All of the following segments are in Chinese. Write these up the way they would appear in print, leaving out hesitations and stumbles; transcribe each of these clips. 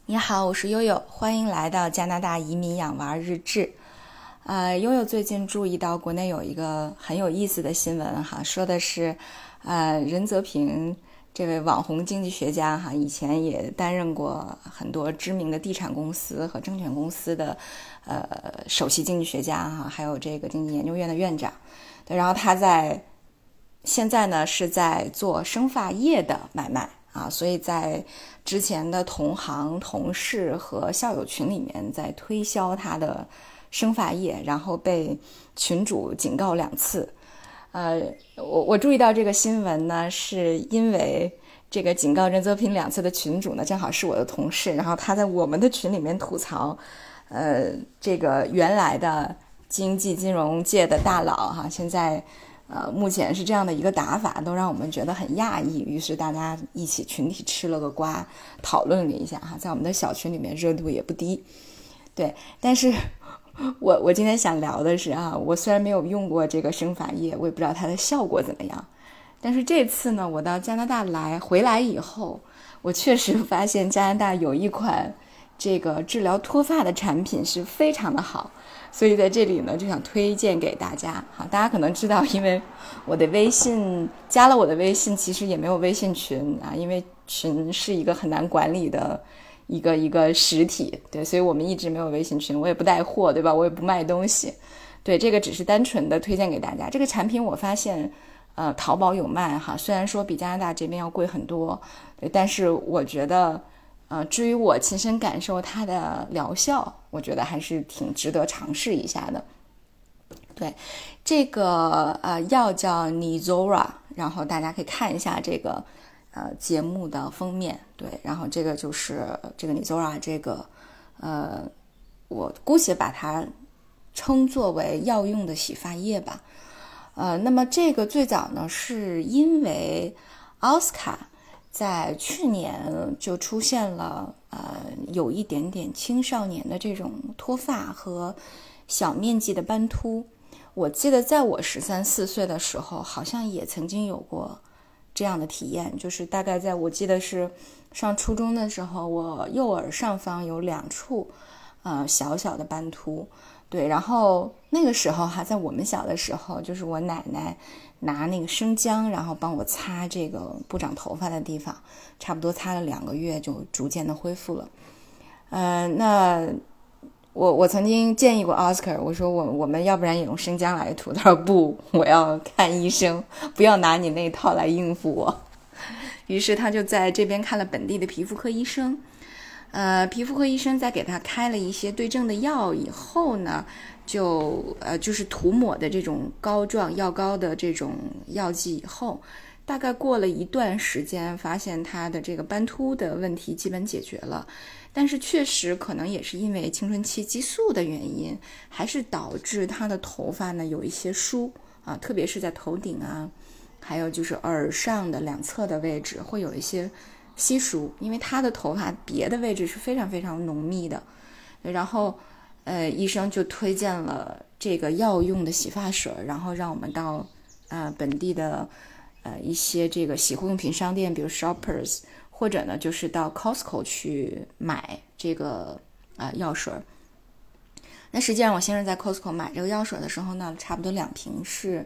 你好，我是悠悠，欢迎来到加拿大移民养娃日志。悠悠最近注意到国内有一个很有意思的新闻哈，说的是，任泽平这位网红经济学家哈，以前也担任过很多知名的地产公司和证券公司的首席经济学家哈，还有这个经济研究院的院长。对，然后他现在呢是在做生发液的买卖。所以在之前的同行、同事和校友群里面在推销他的生发液，然后被群主警告2次。我注意到这个新闻呢，是因为这个警告任泽平2次的群主呢，正好是我的同事，然后他在我们的群里面吐槽，这个原来的经济金融界的大佬哈，现在目前是这样的一个打法，都让我们觉得很讶异，于是大家一起群体吃了个瓜，讨论了一下哈，在我们的小群里面热度也不低。对，但是我今天想聊的是我虽然没有用过这个生发液，我也不知道它的效果怎么样，但是这次呢，我到加拿大回来以后，我确实发现加拿大有一款这个治疗脱发的产品是非常的好。所以在这里呢，就想推荐给大家。大家可能知道，因为我的微信加了我的微信，其实也没有微信群因为群是一个很难管理的一个实体，对，所以我们一直没有微信群，我也不带货，对吧？我也不卖东西，对，这个只是单纯的推荐给大家。这个产品我发现，淘宝有卖虽然说比加拿大这边要贵很多，对，但是我觉得。至于我亲身感受它的疗效，我觉得还是挺值得尝试一下的。对，这个药叫 Nizora， 然后大家可以看一下这个节目的封面，对，然后这个就是这个 Nizora 这个我姑且把它称作为药用的洗发液吧。那么这个最早呢是因为奥斯卡在去年就出现了有一点点青少年的这种脱发和小面积的斑秃。我记得在我13、14岁的时候，好像也曾经有过这样的体验，就是大概我记得是上初中的时候，我右耳上方有2处小小的斑秃。对，然后那个时候在我们小的时候，就是我奶奶拿那个生姜，然后帮我擦这个不长头发的地方，差不多擦了2个月就逐渐的恢复了。那我曾经建议过 Oscar， 我说我们要不然也用生姜来涂，他说不，我要看医生，不要拿你那一套来应付我。于是他就在这边看了本地的皮肤科医生。皮肤科医生在给他开了一些对症的药以后呢，就是涂抹的这种膏状药膏的这种药剂以后，大概过了一段时间，发现他的这个斑秃的问题基本解决了。但是确实可能也是因为青春期激素的原因，还是导致他的头发呢有一些疏特别是在头顶还有就是耳上的2侧的位置会有一些稀疏，因为他的头发别的位置是非常非常浓密的。然后医生就推荐了这个药用的洗发水，然后让我们到本地的一些这个洗护用品商店，比如 Shoppers， 或者呢就是到 Costco 去买这个药水。那实际上我先是在 Costco 买这个药水的时候呢，差不多2瓶是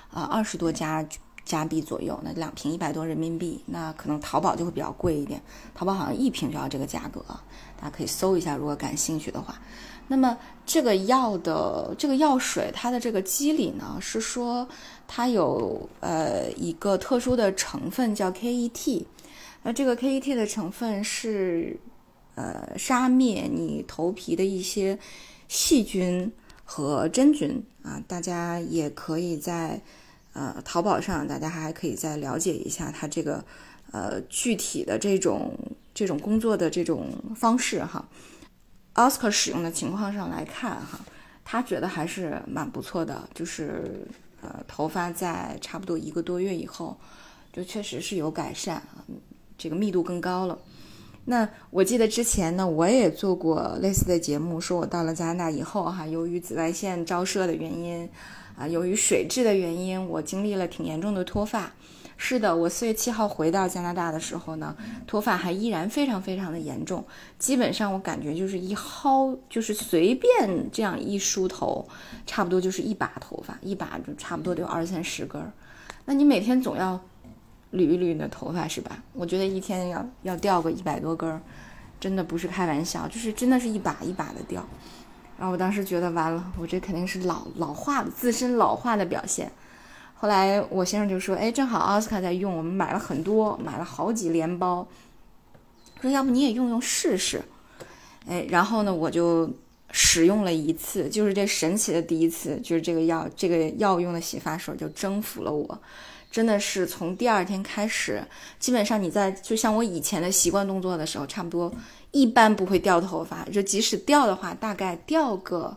20多加币左右，那2瓶100多人民币，那可能淘宝就会比较贵一点，淘宝好像1瓶就要这个价格，大家可以搜一下，如果感兴趣的话。那么这个药水它的这个机理呢，是说它有一个特殊的成分叫 KET， 那这个 KET 的成分是杀灭你头皮的一些细菌和真菌大家也可以在淘宝上，大家还可以再了解一下它这个具体的这种工作的这种方式Oscar 使用的情况上来看他觉得还是蛮不错的，就是头发在差不多1个多月以后，就确实是有改善，这个密度更高了。那我记得之前呢，我也做过类似的节目，说我到了加拿大以后由于紫外线照射的原因由于水质的原因，我经历了挺严重的脱发是的，我4月7号回到加拿大的时候呢，脱发还依然非常非常的严重，基本上我感觉就是一薅，就是随便这样一梳头，差不多就是一把头发，一把就差不多得有20-30根。那你每天总要捋一捋你的头发是吧？我觉得一天要掉个100多根，真的不是开玩笑，就是真的是一把一把的掉。然后我当时觉得完了，我这肯定是老化的，自身老化的表现。后来我先生就说，正好奥斯卡在用，我们买了很多，买了好几连包，说要不你也用用试试。然后呢我就使用了一次，就是这神奇的第一次，就是这个药用的洗发水就征服了我。真的是从第2天开始，基本上你就像我以前的习惯动作的时候，差不多一般不会掉头发，就即使掉的话，大概掉个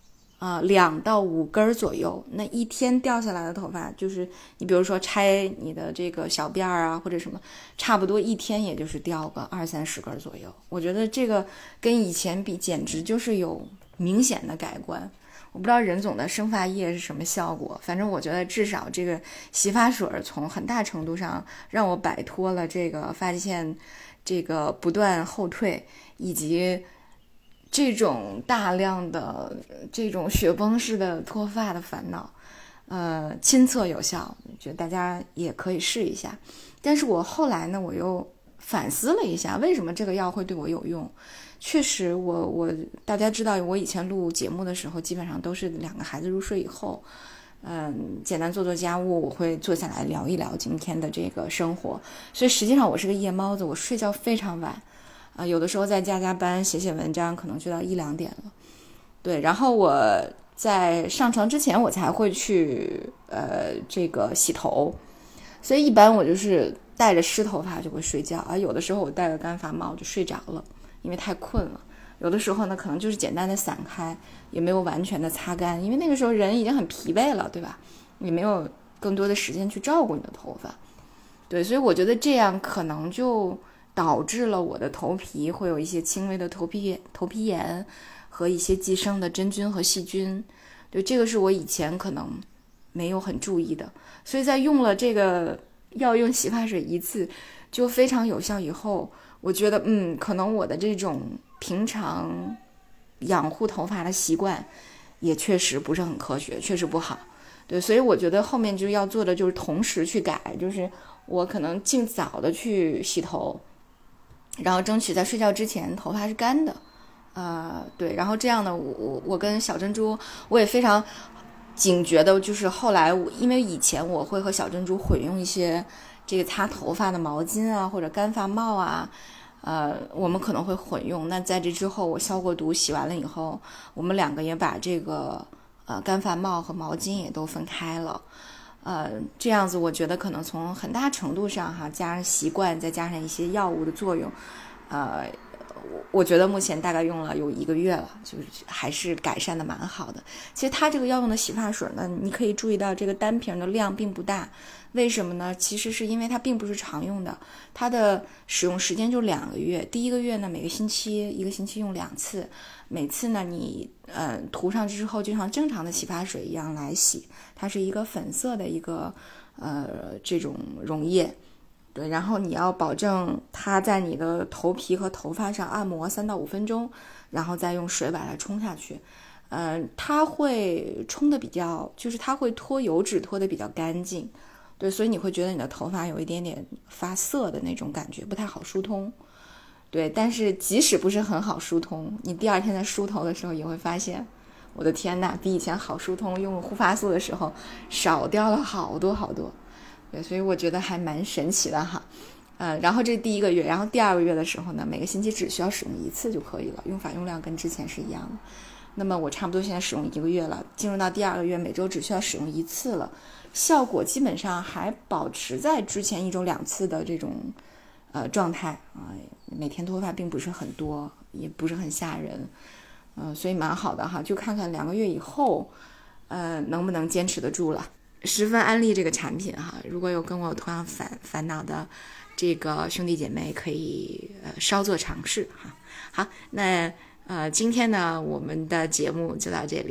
2到5根左右。那一天掉下来的头发，就是你比如说拆你的这个小辫啊或者什么，差不多一天也就是掉个20-30根左右。我觉得这个跟以前比简直就是有明显的改观。我不知道任总的生发液是什么效果，反正我觉得至少这个洗发水从很大程度上让我摆脱了这个发际线这个不断后退，以及这种大量的这种雪崩式的脱发的烦恼。亲测有效，觉得大家也可以试一下。但是我后来呢，我又反思了一下，为什么这个药会对我有用。确实大家知道我以前录节目的时候基本上都是2个孩子入睡以后，简单做做家务，我会坐下来聊一聊今天的这个生活。所以实际上我是个夜猫子，我睡觉非常晚，有的时候在加班写文章可能就到1-2点了。对，然后我在上床之前我才会去这个洗头，所以一般我就是带着湿头发就会睡觉，有的时候我戴个干发帽就睡着了，因为太困了。有的时候呢可能就是简单的散开，也没有完全的擦干，因为那个时候人已经很疲惫了，对吧？你没有更多的时间去照顾你的头发。对，所以我觉得这样可能就导致了我的头皮会有一些轻微的头皮炎和一些寄生的真菌和细菌。对，这个是我以前可能没有很注意的。所以在用了这个药用洗发水一次就非常有效以后，我觉得可能我的这种平常养护头发的习惯也确实不是很科学，确实不好。对，所以我觉得后面就要做的就是同时去改，就是我可能尽早的去洗头，然后争取在睡觉之前头发是干的。对，然后这样呢，我跟小珍珠我也非常警觉的，就是后来因为以前我会和小珍珠混用一些这个擦头发的毛巾啊或者干发帽啊，我们可能会混用。那在这之后我消过毒洗完了以后，我们2个也把这个干发帽和毛巾也都分开了。这样子我觉得可能从很大程度上加上习惯再加上一些药物的作用，我觉得目前大概用了有1个月了，就是还是改善的蛮好的。其实它这个药用的洗发水呢，你可以注意到这个单瓶的量并不大，为什么呢？其实是因为它并不是常用的，它的使用时间就2个月。第1个月呢，每个星期1个星期用2次，每次呢你涂上去之后就像正常的洗发水一样来洗，它是一个粉色的一个这种溶液。对，然后你要保证它在你的头皮和头发上按摩3到5分钟，然后再用水把它冲下去。它会冲的比较，就是它会脱油脂脱的比较干净。对，所以你会觉得你的头发有一点点发涩的那种感觉，不太好疏通。对，但是即使不是很好疏通，你第2天在梳头的时候也会发现，我的天哪，比以前好疏通，用护发素的时候少掉了好多好多。对，所以我觉得还蛮神奇的哈。然后这第1个月，然后第2个月的时候呢，每个星期只需要使用1次就可以了，用法用量跟之前是一样的。那么我差不多现在使用1个月了，进入到第2个月，每周只需要使用1次了，效果基本上还保持在之前1周2次的这种状态每天脱发并不是很多，也不是很吓人，所以蛮好的哈。就看看2个月以后能不能坚持得住了。十分安利这个产品哈，如果有跟我有同样烦恼的这个兄弟姐妹，可以稍作尝试哈。好，那今天呢我们的节目就到这里哈，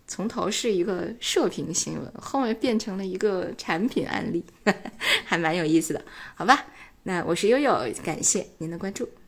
从头是一个社评新闻，后面变成了一个产品案例，还蛮有意思的，好吧？那我是悠悠，感谢您的关注。